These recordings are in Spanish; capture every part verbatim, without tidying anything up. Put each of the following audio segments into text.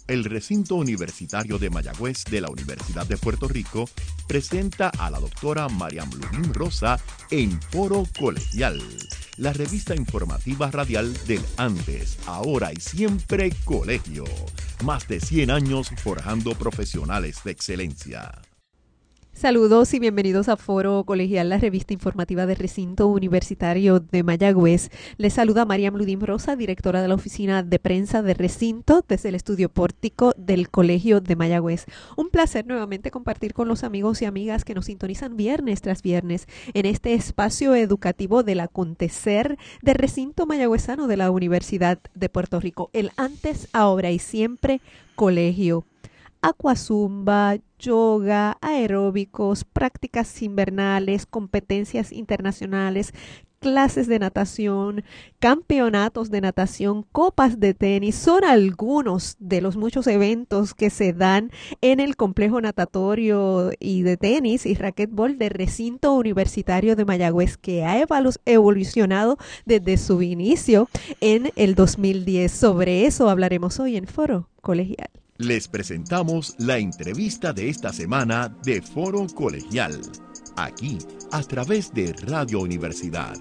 el recinto universitario de Mayagüez de la Universidad de Puerto Rico presenta a la doctora Mariam Ludín Rosa en Foro Colegial, la revista informativa radial del antes, ahora y siempre colegio. Más de cien años forjando profesionales de excelencia. Saludos y bienvenidos a Foro Colegial, la revista informativa del recinto universitario de Mayagüez. Les saluda Mariam Ludín Rosa, directora de la oficina de prensa de recinto desde el estudio pórtico del Colegio de Mayagüez. Un placer nuevamente compartir con los amigos y amigas que nos sintonizan viernes tras viernes en este espacio educativo del acontecer del recinto mayagüezano de la Universidad de Puerto Rico. El antes, ahora y siempre colegio. Aquazumba, yoga, aeróbicos, prácticas invernales, competencias internacionales, clases de natación, campeonatos de natación, copas de tenis, son algunos de los muchos eventos que se dan en el complejo natatorio y de tenis y raquetbol del recinto universitario de Mayagüez, que ha evolucionado desde su inicio en el dos mil diez. Sobre eso hablaremos hoy en Foro Colegial. Les presentamos la entrevista de esta semana de Foro Colegial, aquí a través de Radio Universidad.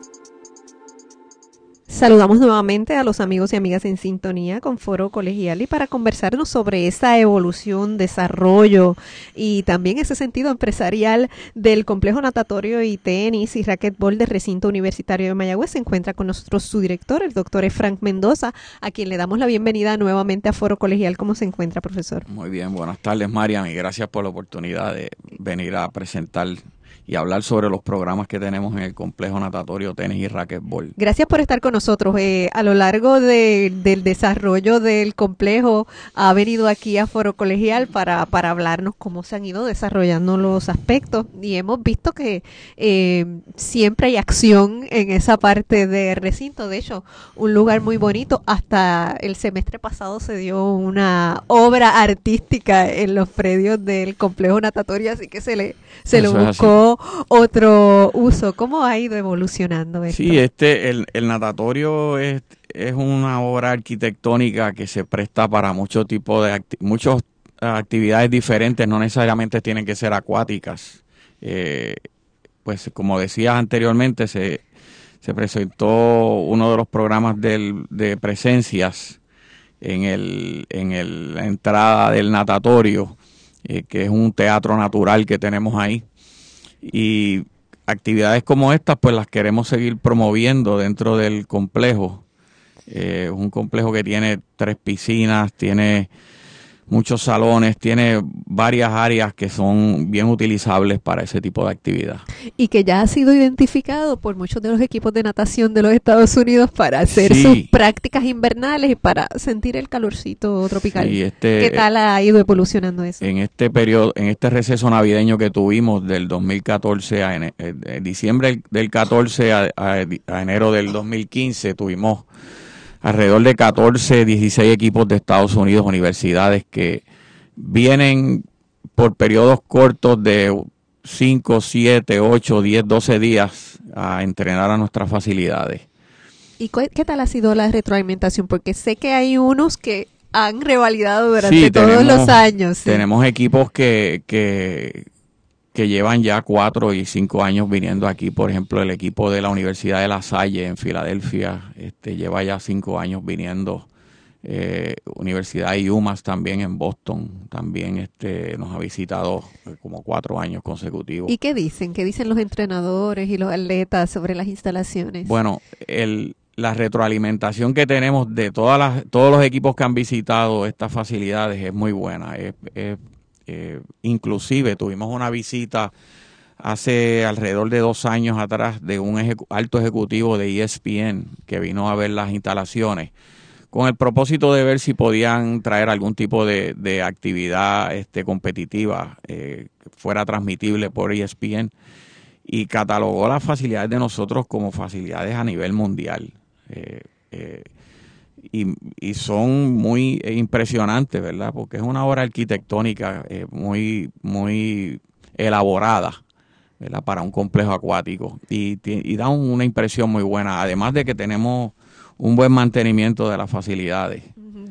Saludamos nuevamente a los amigos y amigas en sintonía con Foro Colegial y para conversarnos sobre esa evolución, desarrollo y también ese sentido empresarial del complejo natatorio y tenis y raquetbol del recinto universitario de Mayagüez. Se encuentra con nosotros su director, el doctor Efraín Mendoza, a quien le damos la bienvenida nuevamente a Foro Colegial. ¿Cómo se encuentra, profesor? Muy bien, buenas tardes, Mariam, y gracias por la oportunidad de venir a presentar y hablar sobre los programas que tenemos en el complejo natatorio, tenis y raquetbol. Gracias por estar con nosotros. Eh, a lo largo de, del desarrollo del complejo ha venido aquí a Foro Colegial para, para hablarnos cómo se han ido desarrollando los aspectos y hemos visto que eh, siempre hay acción en esa parte de recinto. De hecho, un lugar muy bonito. Hasta el semestre pasado se dio una obra artística en los predios del complejo natatorio, así que se le, se le buscó otro uso. ¿Cómo ha ido evolucionando esto? Sí, este, el, el natatorio es, es una obra arquitectónica que se presta para muchos tipos de acti muchas actividades diferentes, no necesariamente tienen que ser acuáticas. Eh, pues como decías anteriormente, se, se presentó uno de los programas del, de presencias en, el, en el, la entrada del natatorio, eh, que es un teatro natural que tenemos ahí. Y actividades como estas pues las queremos seguir promoviendo dentro del complejo. Eh, es un complejo que tiene tres piscinas, tiene muchos salones, tiene varias áreas que son bien utilizables para ese tipo de actividad. Y que ya ha sido identificado por muchos de los equipos de natación de los Estados Unidos para hacer sí. sus prácticas invernales y para sentir el calorcito tropical. Sí, este, ¿Qué tal ha ido evolucionando eso? En este periodo, en este receso navideño que tuvimos del dos mil catorce a en, en diciembre del catorce a, a, a enero del dos mil quince, tuvimos alrededor de catorce, dieciséis equipos de Estados Unidos, universidades que vienen por periodos cortos de cinco, siete, ocho, diez, doce días a entrenar a nuestras facilidades. ¿Y qué tal ha sido la retroalimentación? Porque sé que hay unos que han revalidado durante sí, todos tenemos, los años. ¿Sí? Tenemos equipos que, que, que llevan ya cuatro y cinco años viniendo aquí. Por ejemplo, el equipo de la Universidad de La Salle en Filadelfia este, lleva ya cinco años viniendo. Eh, Universidad de UMass también en Boston también este, nos ha visitado como cuatro años consecutivos. ¿Y qué dicen? ¿Qué dicen los entrenadores y los atletas sobre las instalaciones? Bueno, el... la retroalimentación que tenemos de todas las, todos los equipos que han visitado estas facilidades es muy buena. Es, es, eh, inclusive tuvimos una visita hace alrededor de dos años atrás de un ejecu alto ejecutivo de E S P N que vino a ver las instalaciones con el propósito de ver si podían traer algún tipo de, de actividad este, competitiva eh, que fuera transmitible por E S P N y catalogó las facilidades de nosotros como facilidades a nivel mundial. Eh, eh, y, y son muy impresionantes, ¿verdad? Porque es una obra arquitectónica eh, muy, muy elaborada, ¿verdad? Para un complejo acuático y, y da una impresión muy buena, además de que tenemos un buen mantenimiento de las facilidades.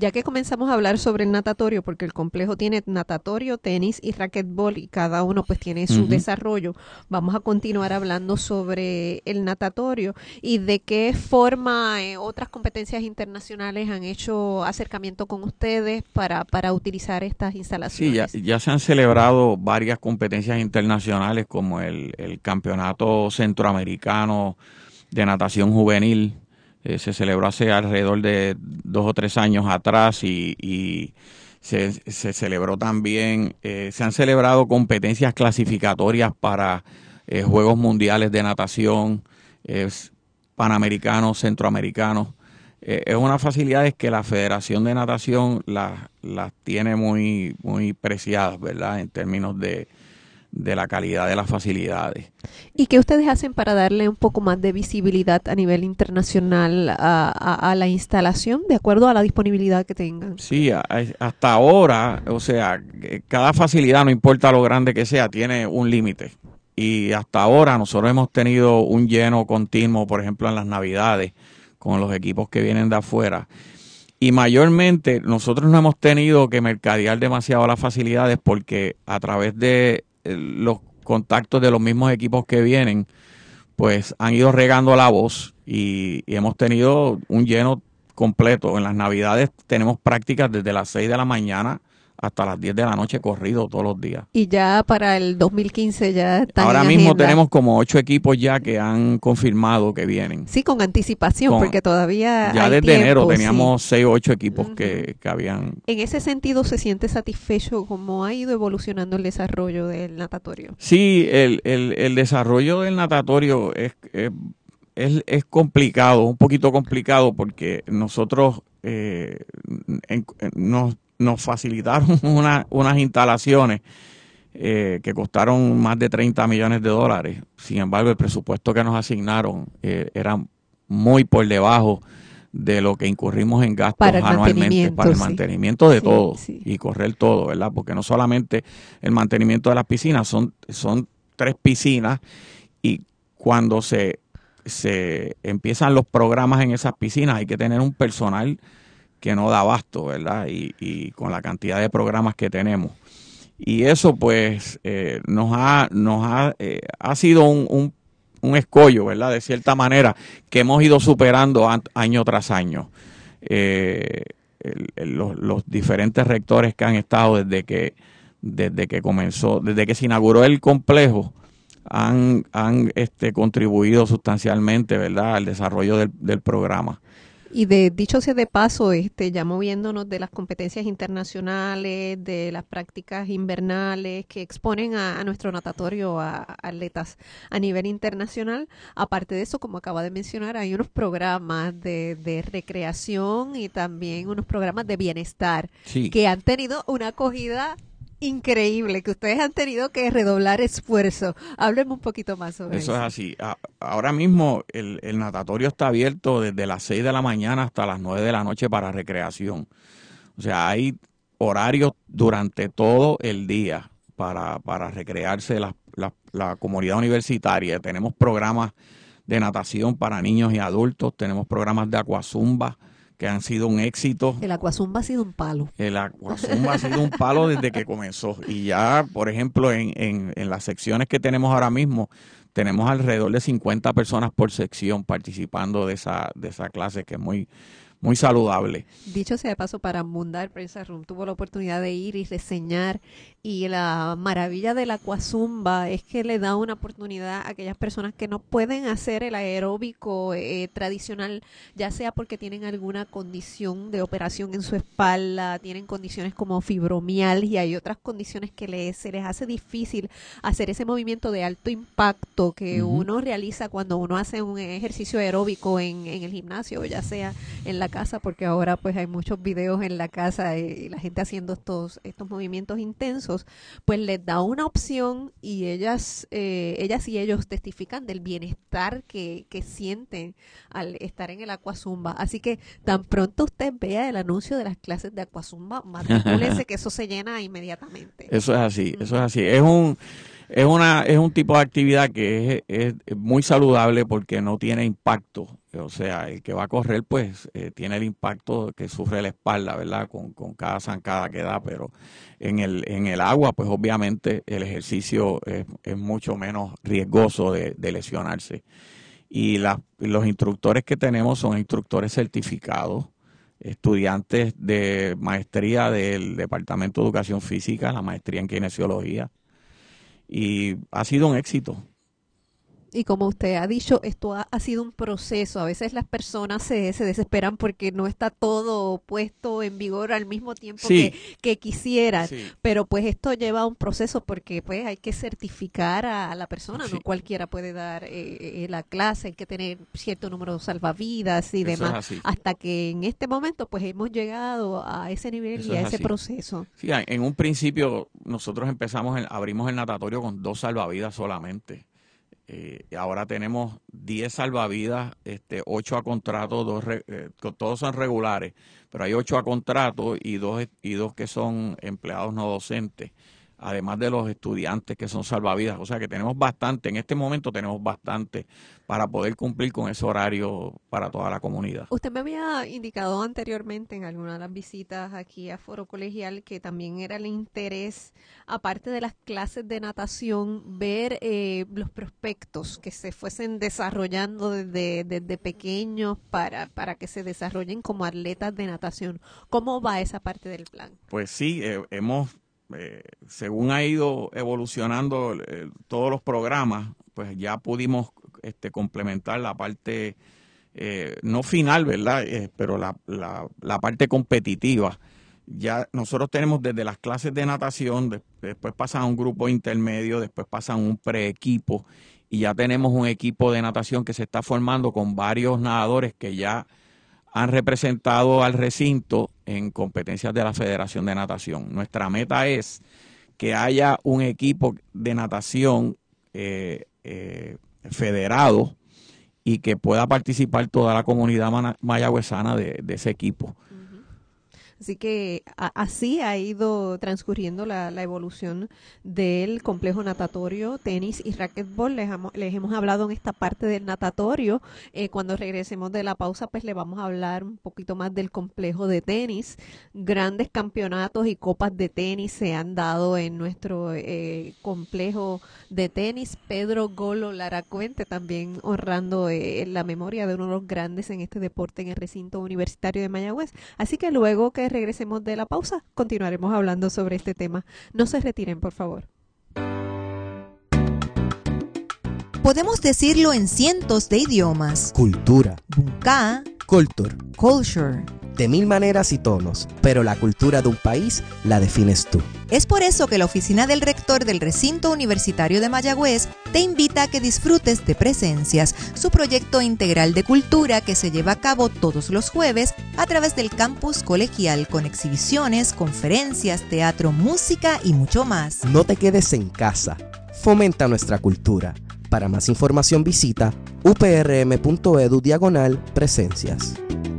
Ya que comenzamos a hablar sobre el natatorio, porque el complejo tiene natatorio, tenis y racquetball y cada uno pues tiene su uh-huh. desarrollo, vamos a continuar hablando sobre el natatorio y de qué forma eh, otras competencias internacionales han hecho acercamiento con ustedes para, para utilizar estas instalaciones. Sí, ya, ya se han celebrado varias competencias internacionales como el, el Campeonato Centroamericano de Natación Juvenil. Eh, se celebró hace alrededor de dos o tres años atrás y, y se, se celebró también, eh, se han celebrado competencias clasificatorias para eh, Juegos Mundiales de Natación, eh, Panamericanos, Centroamericanos. Eh, es una facilidad que la Federación de Natación las la tiene muy, muy preciadas, ¿verdad? En términos de de la calidad de las facilidades. ¿Y qué ustedes hacen para darle un poco más de visibilidad a nivel internacional a, a, a la instalación, de acuerdo a la disponibilidad que tengan? Sí, a, hasta ahora, o sea, cada facilidad, no importa lo grande que sea, tiene un límite. Y hasta ahora nosotros hemos tenido un lleno continuo, por ejemplo, en las Navidades, con los equipos que vienen de afuera. Y mayormente nosotros no hemos tenido que mercadear demasiado las facilidades porque a través de los contactos de los mismos equipos que vienen, pues han ido regando la voz y, y hemos tenido un lleno completo. En las Navidades tenemos prácticas desde las seis de la mañana hasta las diez de la noche corrido todos los días. Y ya para el dos mil quince ya están Ahora en mismo agenda. Tenemos como ocho equipos ya que han confirmado que vienen. Sí, con anticipación, con, porque todavía ya hay desde tiempo, enero teníamos sí. seis o ocho equipos Uh-huh. que, que habían. En ese sentido, ¿se siente satisfecho cómo ha ido evolucionando el desarrollo del natatorio? Sí, el, el, el desarrollo del natatorio es, es, es, es complicado, un poquito complicado porque nosotros eh, en, en, nos nos facilitaron una, unas instalaciones eh, que costaron más de treinta millones de dólares. Sin embargo, el presupuesto que nos asignaron eh, era muy por debajo de lo que incurrimos en gastos para anualmente para el sí. mantenimiento de sí, todo sí. y correr todo, ¿verdad? Porque no solamente el mantenimiento de las piscinas, son, son tres piscinas y cuando se, se empiezan los programas en esas piscinas hay que tener un personal que no da abasto, ¿verdad? Y, y con la cantidad de programas que tenemos. Y eso, pues, eh, nos ha nos ha, eh, ha sido un, un, un escollo, ¿verdad? De cierta manera, que hemos ido superando a, año tras año. Eh, el, el, los, los diferentes rectores que han estado desde que, desde que comenzó, desde que se inauguró el complejo, han, han este, contribuido sustancialmente, ¿verdad?, al desarrollo del, del programa. Y de dicho sea de paso, este, ya moviéndonos de las competencias internacionales, de las prácticas invernales que exponen a, a nuestro natatorio a, a atletas a nivel internacional, aparte de eso, como acaba de mencionar, hay unos programas de, de recreación y también unos programas de bienestar sí. que han tenido una acogida increíble, que ustedes han tenido que redoblar esfuerzo. Háblenme un poquito más sobre eso. Eso es así. A, ahora mismo el, el natatorio está abierto desde las seis de la mañana hasta las nueve de la noche para recreación. O sea, hay horarios durante todo el día para, para recrearse la, la, la comunidad universitaria. Tenemos programas de natación para niños y adultos, tenemos programas de acuazumba, que han sido un éxito. El acuazumba ha sido un palo. El acuazumba ha sido un palo desde que comenzó. Y ya, por ejemplo, en, en, en las secciones que tenemos ahora mismo, tenemos alrededor de cincuenta personas por sección participando de esa, de esa clase, que es muy, muy saludable. Dicho sea de paso, para Mundar Prensa Room tuvo la oportunidad de ir y reseñar, y la maravilla del acuazumba es que le da una oportunidad a aquellas personas que no pueden hacer el aeróbico eh, tradicional, ya sea porque tienen alguna condición de operación en su espalda, tienen condiciones como fibromialgia y otras condiciones que les, se les hace difícil hacer ese movimiento de alto impacto que uh-huh. uno realiza cuando uno hace un ejercicio aeróbico en, en el gimnasio, ya sea en la casa, porque ahora pues hay muchos videos en la casa y la gente haciendo estos estos movimientos intensos, pues les da una opción y ellas eh, ellas y ellos testifican del bienestar que, que sienten al estar en el acuazumba. Así que tan pronto usted vea el anuncio de las clases de acuazumba, matricúlese que eso se llena inmediatamente. Eso es así, eso es así. Es un Es una es un tipo de actividad que es, es muy saludable porque no tiene impacto O sea, el que va a correr, pues, eh, tiene el impacto que sufre la espalda, ¿verdad? Con, con cada zancada que da, pero en el, en el agua, pues, obviamente, el ejercicio es, es mucho menos riesgoso de, de lesionarse. Y la, los instructores que tenemos son instructores certificados, estudiantes de maestría del Departamento de Educación Física, la maestría en kinesiología, y ha sido un éxito. Y como usted ha dicho, esto ha, ha sido un proceso. A veces las personas se, se desesperan porque no está todo puesto en vigor al mismo tiempo Sí. que, que quisieran. Sí. Pero pues esto lleva un proceso porque pues hay que certificar a, a la persona. Sí. No cualquiera puede dar eh, eh, la clase. Hay que tener cierto número de salvavidas y Eso es demás. así. Hasta que en este momento pues hemos llegado a ese nivel Eso y a es ese así. proceso. Sí, en un principio nosotros empezamos, el, abrimos el natatorio con dos salvavidas solamente. Eh, ahora tenemos diez salvavidas, este, ocho a contrato, dos re, eh, todos son regulares, pero hay ocho a contrato y dos, y dos que son empleados no docentes, además de los estudiantes que son salvavidas. O sea que tenemos bastante, en este momento tenemos bastante para poder cumplir con ese horario para toda la comunidad. Usted me había indicado anteriormente en alguna de las visitas aquí a Foro Colegial que también era el interés, aparte de las clases de natación, ver eh, los prospectos que se fuesen desarrollando desde, desde pequeños para, para que se desarrollen como atletas de natación. ¿Cómo va esa parte del plan? Pues sí, eh, hemos, eh, según ha ido evolucionando eh, todos los programas, pues ya pudimos este, complementar la parte, eh, no final, ¿verdad? Eh, pero la, la, la parte competitiva. Ya nosotros tenemos desde las clases de natación, de, después pasan a un grupo intermedio, después pasan a un preequipo y ya tenemos un equipo de natación que se está formando con varios nadadores que ya han representado al recinto en competencias de la Federación de Natación. Nuestra meta es que haya un equipo de natación eh, eh, federado y que pueda participar toda la comunidad mayagüezana de, de ese equipo. Así que a, así ha ido transcurriendo la, la evolución del complejo natatorio, tenis y racquetball. Les, hemos, les hemos hablado en esta parte del natatorio. Eh, cuando regresemos de la pausa, pues le vamos a hablar un poquito más del complejo de tenis. Grandes campeonatos y copas de tenis se han dado en nuestro eh, complejo de tenis. Pedro Golo Laracuente también honrando eh, la memoria de uno de los grandes en este deporte en el recinto universitario de Mayagüez. Así que luego que regresemos de la pausa, continuaremos hablando sobre este tema. No se retiren, por favor. Podemos decirlo en cientos de idiomas. Cultura. Bunka. Culture. Culture. De mil maneras y tonos, pero la cultura de un país la defines tú. Es por eso que la oficina del rector del Recinto Universitario de Mayagüez te invita a que disfrutes de Presencias, su proyecto integral de cultura que se lleva a cabo todos los jueves a través del campus colegial con exhibiciones, conferencias, teatro, música y mucho más. No te quedes en casa. Fomenta nuestra cultura. Para más información visita uprm.edu diagonal presencias.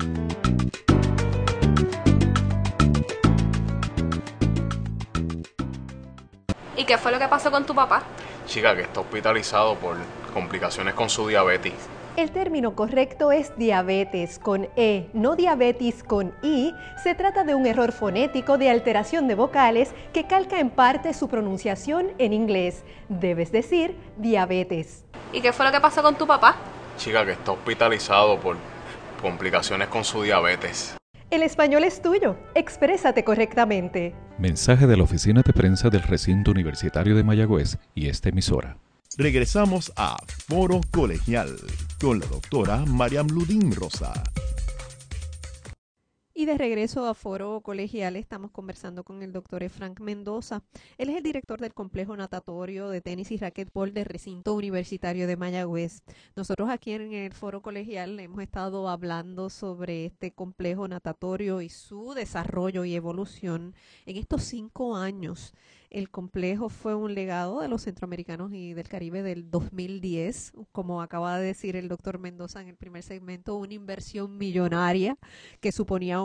¿Y qué fue lo que pasó con tu papá? Chica, que está hospitalizado por complicaciones con su diabetes. El término correcto es diabetes con E, no diabetes con I. Se trata de un error fonético de alteración de vocales que calca en parte su pronunciación en inglés. Debes decir diabetes. ¿Y qué fue lo que pasó con tu papá? Chica, que está hospitalizado por complicaciones con su diabetes. El español es tuyo. Exprésate correctamente. Mensaje de la Oficina de Prensa del Recinto Universitario de Mayagüez y esta emisora. Regresamos a Foro Colegial con la doctora Mariam Ludín Rosa. Y de regreso a Foro Colegial estamos conversando con el doctor Efrank Mendoza. Él es el director del complejo natatorio de tenis y racquetball del Recinto Universitario de Mayagüez. Nosotros aquí en el Foro Colegial hemos estado hablando sobre este complejo natatorio y su desarrollo y evolución en estos cinco años. El complejo fue un legado de los centroamericanos y del Caribe del dos mil diez, como acaba de decir el doctor Mendoza en el primer segmento, una inversión millonaria que suponía un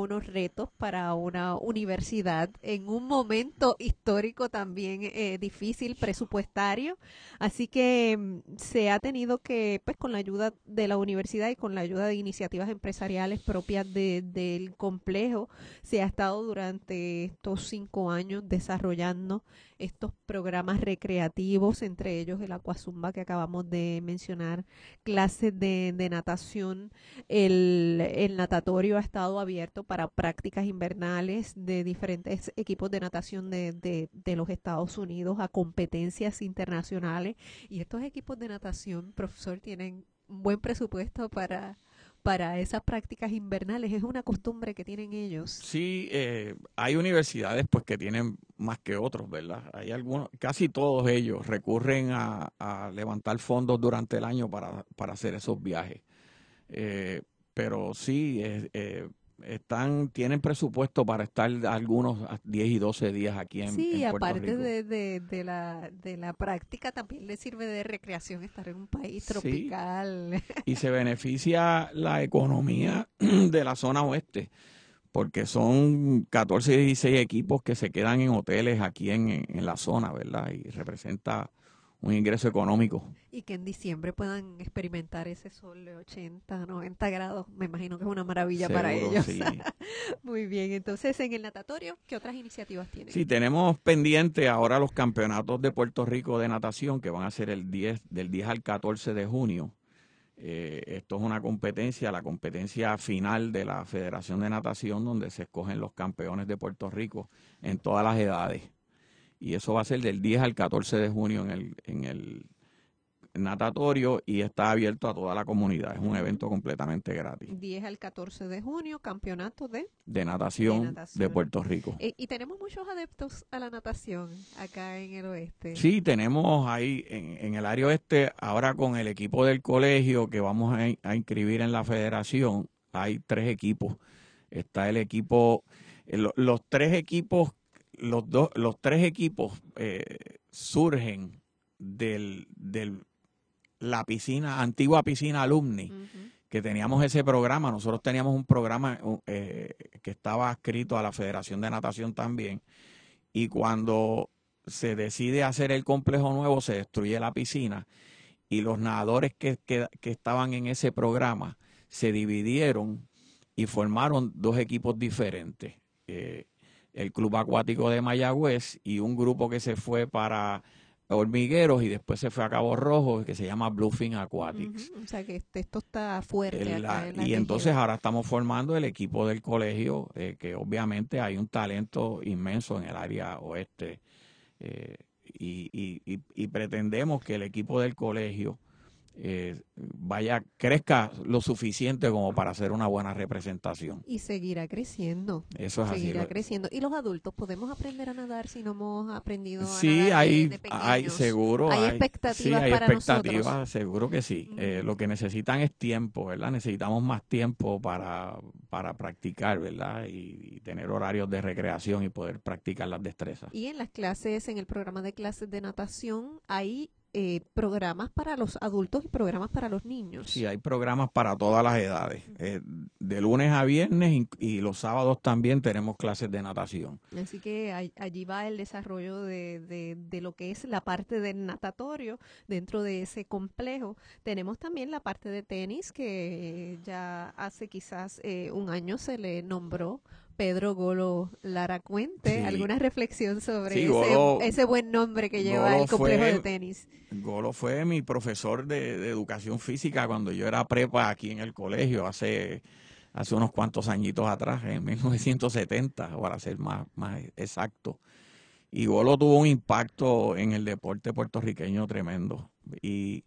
unos retos para una universidad en un momento histórico también eh, difícil, presupuestario. Así que mm, se ha tenido que, pues con la ayuda de la universidad y con la ayuda de iniciativas empresariales propias de, del complejo, se ha estado durante estos cinco años desarrollando estos programas recreativos, entre ellos el Aquazumba que acabamos de mencionar, clases de, de natación. El, el natatorio ha estado abierto para prácticas invernales de diferentes equipos de natación de, de, de los Estados Unidos a competencias internacionales. Y estos equipos de natación, profesor, tienen un buen presupuesto para, para esas prácticas invernales. Es una costumbre que tienen ellos. Sí, eh, hay universidades pues que tienen más que otros, ¿verdad? Hay algunos, casi todos ellos recurren a, a levantar fondos durante el año para, para hacer esos viajes. Eh, pero sí, eh, eh, están tienen presupuesto para estar algunos diez y doce días aquí en, sí, en Puerto aparte Rico. de, de, de, la, de la práctica, también le sirve de recreación estar en un país tropical. Sí, y se beneficia la economía de la zona oeste, porque son catorce, dieciséis equipos que se quedan en hoteles aquí en, en la zona, ¿verdad? Y representa un ingreso económico. Y que en diciembre puedan experimentar ese sol de ochenta, noventa grados, me imagino que es una maravilla Seguro, para ellos. Sí. Muy bien, entonces en el natatorio, ¿qué otras iniciativas tienen? Sí, tenemos pendiente ahora los campeonatos de Puerto Rico de natación que van a ser el diez, del diez al catorce de junio. Eh, esto es una competencia, la competencia final de la Federación de Natación, donde se escogen los campeones de Puerto Rico en todas las edades. Y eso va a ser del diez al catorce de junio en el, en el natatorio y está abierto a toda la comunidad. Es un evento completamente gratis. diez al catorce de junio, campeonato de, de, natación, de natación de Puerto Rico. Eh, y tenemos muchos adeptos a la natación acá en el oeste. Sí, tenemos ahí en, en el área oeste, ahora con el equipo del colegio que vamos a, a inscribir en la federación, hay tres equipos. Está el equipo, los, los tres equipos Los, dos, los tres equipos eh, surgen del, del la piscina, antigua piscina alumni, uh-huh. que teníamos ese programa. Nosotros teníamos un programa eh, que estaba adscrito a la Federación de Natación también. Y cuando se decide hacer el complejo nuevo, se destruye la piscina. Y los nadadores que, que, que estaban en ese programa se dividieron y formaron dos equipos diferentes. Eh, el Club Acuático de Mayagüez y un grupo que se fue para Hormigueros y después se fue a Cabo Rojo, que se llama Bluefin Aquatics. Uh-huh. O sea que este, esto está fuerte. El, la, acá en la y región. Entonces ahora estamos formando el equipo del colegio, eh, que obviamente hay un talento inmenso en el área oeste. Eh, y, y, y, y pretendemos que el equipo del colegio Eh, vaya, crezca lo suficiente como para hacer una buena representación. Y seguirá creciendo. Eso es seguirá así. creciendo. ¿Y los adultos podemos aprender a nadar si no hemos aprendido a sí, nadar hay, de, de pequeños? hay seguro. Hay hay, expectativas sí, hay para expectativas, nosotros. seguro que sí. Uh-huh. Eh, lo que necesitan es tiempo, ¿verdad? Necesitamos más tiempo para, para practicar, ¿verdad? Y, y tener horarios de recreación y poder practicar las destrezas. Y en las clases, en el programa de clases de natación, hay Eh, programas para los adultos y programas para los niños. Sí, hay programas para todas las edades. Eh, de lunes a viernes y, y los sábados también tenemos clases de natación. Así que hay, allí va el desarrollo de, de, de lo que es la parte del natatorio dentro de ese complejo. Tenemos también la parte de tenis que ya hace quizás eh, un año se le nombró Pedro Golo Lara Cuente. Sí. ¿Alguna reflexión sobre sí, ese, Golo, ese buen nombre que lleva Golo el complejo fue, de tenis? Golo fue mi profesor de, de educación física cuando yo era prepa aquí en el colegio hace, hace unos cuantos añitos atrás, en mil novecientos setenta, para ser más, más exacto. Y Golo tuvo un impacto en el deporte puertorriqueño tremendo. Y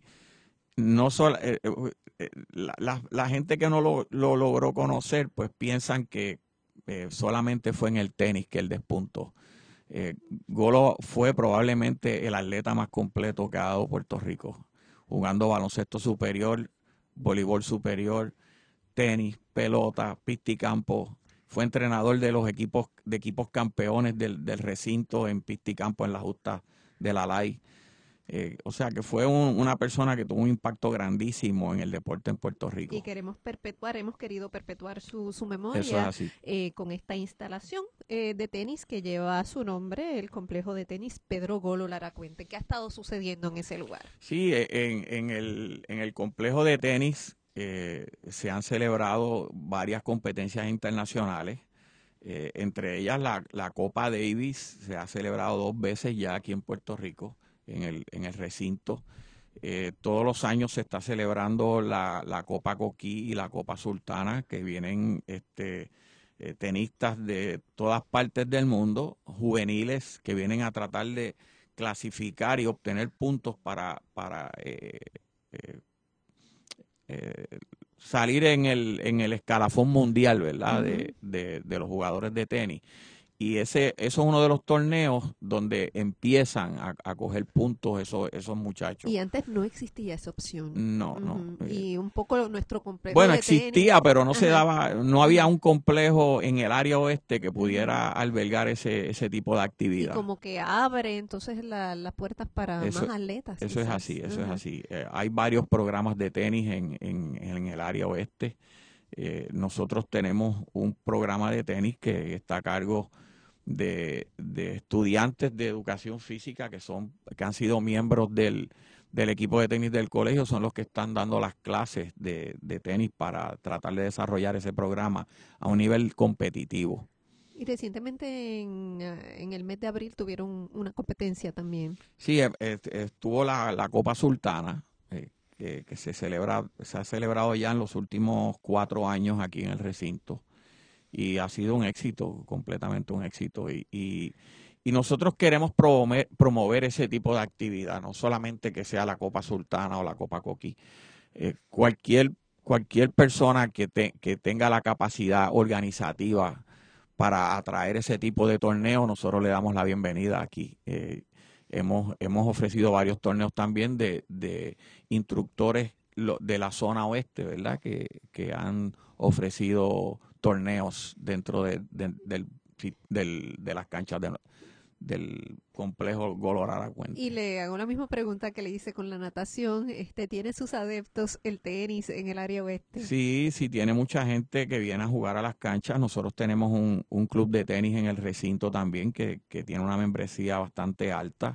no solo eh, eh, la, la, la gente que no lo, lo logró conocer, pues piensan que Eh, solamente fue en el tenis que él despuntó. Eh, Golo fue probablemente el atleta más completo que ha dado Puerto Rico, jugando baloncesto superior, voleibol superior, tenis, pelota, pista y campo. Fue entrenador de los equipos de equipos campeones del, del recinto en pista y campo en la justa de la L A I. Eh, o sea que fue un, una persona que tuvo un impacto grandísimo en el deporte en Puerto Rico. Y queremos perpetuar, hemos querido perpetuar su, su memoria Eso es así. Eh, con esta instalación eh, de tenis que lleva su nombre, el complejo de tenis Pedro Golo Lara. Cuente, ¿qué ha estado sucediendo en ese lugar? Sí, en, en, el, en el complejo de tenis eh, se han celebrado varias competencias internacionales. Eh, entre ellas la, la Copa Davis se ha celebrado dos veces ya aquí en Puerto Rico, en el, en el recinto. Eh, todos los años se está celebrando la, la Copa Coquí y la Copa Sultana, que vienen este, eh, tenistas de todas partes del mundo, juveniles, que vienen a tratar de clasificar y obtener puntos para, para eh, eh, eh, salir en el, en el escalafón mundial, ¿verdad? Uh-huh. de, de, de los jugadores de tenis. Y ese eso es uno de los torneos donde empiezan a, a coger puntos esos, esos muchachos. Y antes no existía esa opción. No, no. Uh-huh. Y un poco nuestro complejo Bueno, de existía, tenis. pero no Ajá. se daba, no había un complejo en el área oeste que pudiera uh-huh. albergar ese, ese tipo de actividad. Y como que abre entonces la, las puertas para eso, más atletas. Eso quizás. es así, eso uh-huh. es así. Eh, hay varios programas de tenis en, en, en el área oeste. Eh, nosotros tenemos un programa de tenis que está a cargo de, de estudiantes de educación física que son que han sido miembros del, del equipo de tenis del colegio, son los que están dando las clases de, de tenis para tratar de desarrollar ese programa a un nivel competitivo. Y recientemente en, en el mes de abril tuvieron una competencia también. Sí, estuvo la, la Copa Sultana, eh, que, que se celebra, se ha celebrado ya en los últimos cuatro años aquí en el recinto. Y ha sido un éxito, completamente un éxito. Y, y, y nosotros queremos promover, promover ese tipo de actividad, no solamente que sea la Copa Sultana o la Copa Coquí. Eh, cualquier, cualquier persona que, te, que tenga la capacidad organizativa para atraer ese tipo de torneos, nosotros le damos la bienvenida aquí. Eh, hemos, hemos ofrecido varios torneos también de, de instructores de la zona oeste, ¿verdad? Que, que han ofrecido torneos dentro de, de, del, del, de las canchas de, del complejo Golo Lara Cuente. Y le hago la misma pregunta que le hice con la natación. Este, ¿tiene sus adeptos el tenis en el área oeste? Sí, sí, tiene mucha gente que viene a jugar a las canchas. Nosotros tenemos un, un club de tenis en el recinto también que, que tiene una membresía bastante alta.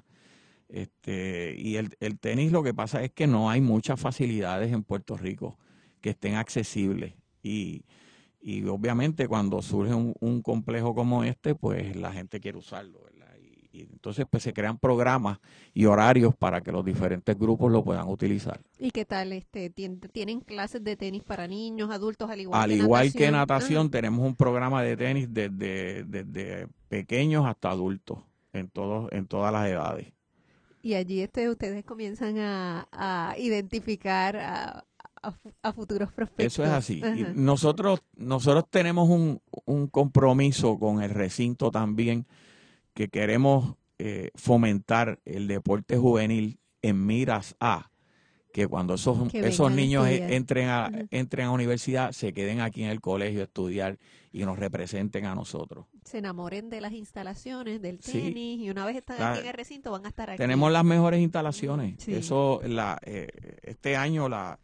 Este, y el, el tenis, lo que pasa es que no hay muchas facilidades en Puerto Rico que estén accesibles. Y Y obviamente cuando surge un, un complejo como este, pues la gente quiere usarlo, ¿verdad? Y, y entonces pues se crean programas y horarios para que los diferentes grupos lo puedan utilizar. ¿Y qué tal? este ¿Tienen clases de tenis para niños, adultos, al igual al que igual natación? que natación, ah. tenemos un programa de tenis desde, desde pequeños hasta adultos, en, todos, en todas las edades. Y allí este ustedes comienzan a, a identificar a... A, a futuros prospectos. Eso es así. Y nosotros, nosotros tenemos un, un compromiso con el recinto también, que queremos eh, fomentar el deporte juvenil en miras a que cuando esos, que esos niños entren a, uh-huh. entren a universidad, se queden aquí en el colegio a estudiar y nos representen a nosotros. Se enamoren de las instalaciones, del tenis, sí. Y una vez están la, aquí en el recinto van a estar aquí. Tenemos las mejores instalaciones. Sí. Eso, la, eh, este año la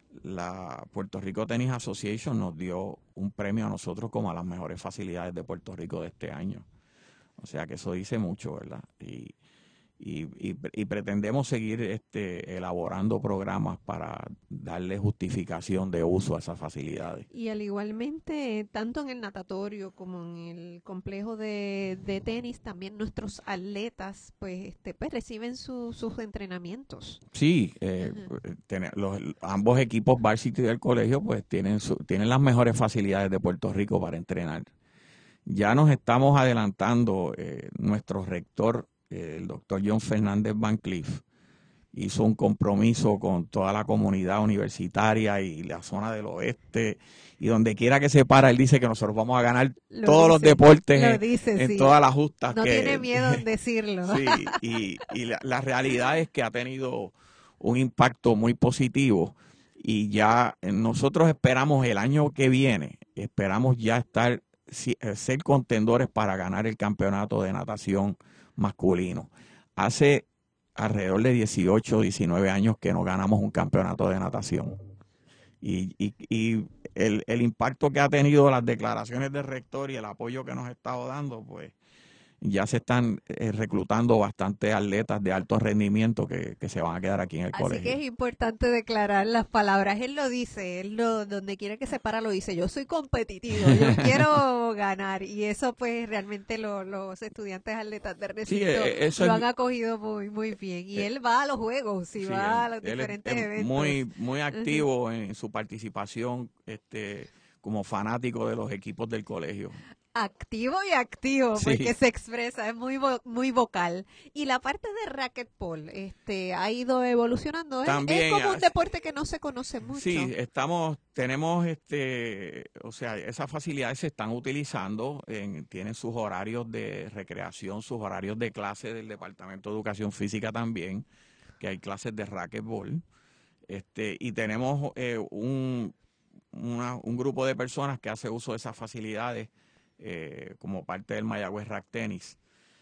La Puerto Rico Tennis Association nos dio un premio a nosotros como a las mejores facilidades de Puerto Rico de este año. O sea que eso dice mucho, ¿verdad? Y, y, y, y pretendemos seguir este, elaborando programas para darle justificación de uso a esas facilidades. Y al igualmente, tanto en el natatorio como en el complejo de, de tenis, también nuestros atletas pues, este, pues reciben su, sus entrenamientos. Sí, eh, uh-huh. ten, los, ambos equipos varsity del colegio pues tienen, su, tienen las mejores facilidades de Puerto Rico para entrenar. Ya nos estamos adelantando, eh, nuestro rector, eh, el doctor John Fernández Van Cliff, hizo un compromiso con toda la comunidad universitaria y la zona del oeste, y donde quiera que se para, él dice que nosotros vamos a ganar lo todos dice, los deportes dice, en, en sí. todas las justas. No que, tiene miedo en decirlo. Sí, y, y la, la realidad es que ha tenido un impacto muy positivo, y ya nosotros esperamos el año que viene, esperamos ya estar ser contendores para ganar el campeonato de natación masculino. Hace alrededor de dieciocho, diecinueve años que no ganamos un campeonato de natación. Y, y, y el, el impacto que ha tenido las declaraciones del rector y el apoyo que nos ha estado dando, pues ya se están eh, reclutando bastantes atletas de alto rendimiento que, que se van a quedar aquí en el Así colegio. que es importante declarar las palabras. Él lo dice, él lo, donde quiera que se para lo dice, yo soy competitivo, yo quiero ganar. Y eso pues realmente lo, los estudiantes atletas de recinto Sí, eh, eso lo es, han acogido muy muy bien. Y eh, él va a los juegos, y sí, va él, a los diferentes él es, eventos. Muy, muy activo uh-huh. en su participación este, como fanático de los equipos del colegio. Activo y activo, sí. porque se expresa, es muy vo muy vocal. Y la parte de racquetball este, ha ido evolucionando. También, es como un deporte que no se conoce mucho. Sí, estamos, tenemos, este, o sea, esas facilidades se están utilizando, en, tienen sus horarios de recreación, sus horarios de clase del Departamento de Educación Física también, que hay clases de racquetball. Este, y tenemos eh, un, una, un grupo de personas que hace uso de esas facilidades Eh, como parte del Mayagüez Rack Tennis.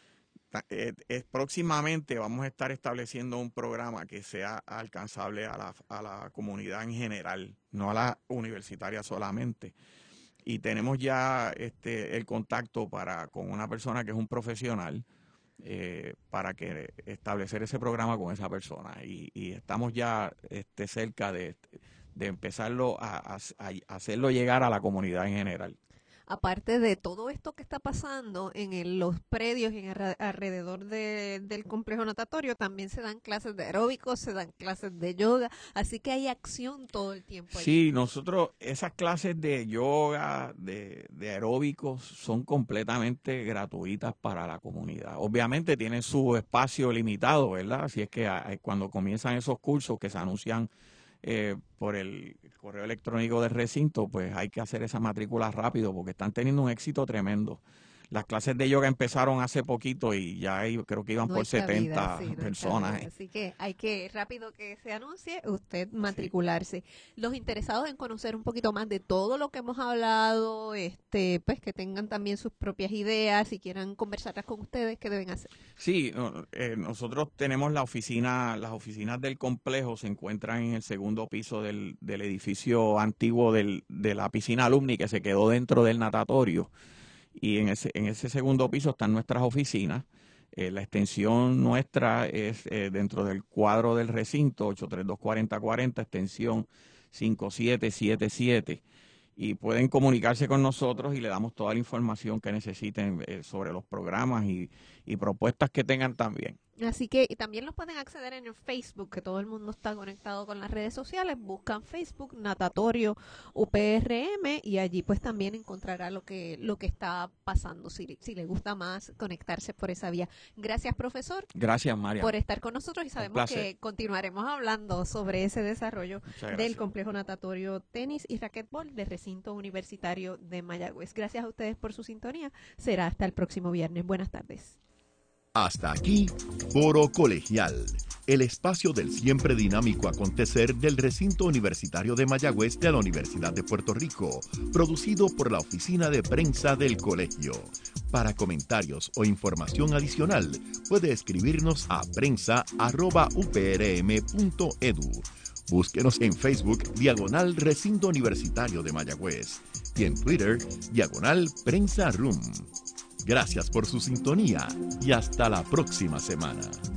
Eh, eh, próximamente vamos a estar estableciendo un programa que sea alcanzable a la, a la comunidad en general, no a la universitaria solamente. Y tenemos ya este, el contacto para con una persona que es un profesional eh, para que establecer ese programa con esa persona. Y, y estamos ya este, cerca de, de empezarlo a, a, a hacerlo llegar a la comunidad en general. Aparte de todo esto que está pasando en el, los predios y en el, alrededor de, del complejo natatorio, también se dan clases de aeróbicos, se dan clases de yoga, así que hay acción todo el tiempo allí. Sí, nosotros, esas clases de yoga, de, de aeróbicos, son completamente gratuitas para la comunidad. Obviamente tienen su espacio limitado, ¿verdad? Así es que hay, cuando comienzan esos cursos que se anuncian Eh, por el correo electrónico del recinto, pues hay que hacer esa matrícula rápido porque están teniendo un éxito tremendo. Las clases de yoga empezaron hace poquito y ya hay, creo que iban no por setenta vida, sí, personas. No Así que hay que, rápido que se anuncie, usted matricularse. Sí. Los interesados en conocer un poquito más de todo lo que hemos hablado, este, pues que tengan también sus propias ideas y quieran conversarlas con ustedes, ¿qué deben hacer? Sí, eh, nosotros tenemos la oficina, las oficinas del complejo se encuentran en el segundo piso del, del edificio antiguo del, de la piscina alumni que se quedó dentro del natatorio. Y en ese, en ese segundo piso están nuestras oficinas. Eh, la extensión nuestra es eh, dentro del cuadro del recinto, ocho tres dos, cuatro cero cuatro cero, extensión cinco siete siete siete. Y pueden comunicarse con nosotros y le damos toda la información que necesiten eh, sobre los programas y, y propuestas que tengan también. Así que y también los pueden acceder en el Facebook, que todo el mundo está conectado con las redes sociales. Buscan Facebook, Natatorio U P R M, y allí pues también encontrará lo que lo que está pasando, si, si le gusta más conectarse por esa vía. Gracias, profesor. Gracias, María. Por estar con nosotros y sabemos que continuaremos hablando sobre ese desarrollo del complejo natatorio tenis y racquetball del recinto universitario de Mayagüez. Gracias a ustedes por su sintonía. Será hasta el próximo viernes. Buenas tardes. Hasta aquí, Foro Colegial, el espacio del siempre dinámico acontecer del recinto universitario de Mayagüez de la Universidad de Puerto Rico, producido por la Oficina de Prensa del Colegio. Para comentarios o información adicional, puede escribirnos a prensa arroba u p r m punto e d u. Búsquenos en Facebook, diagonal Recinto Universitario de Mayagüez, y en Twitter, diagonal Prensa Room. Gracias por su sintonía y hasta la próxima semana.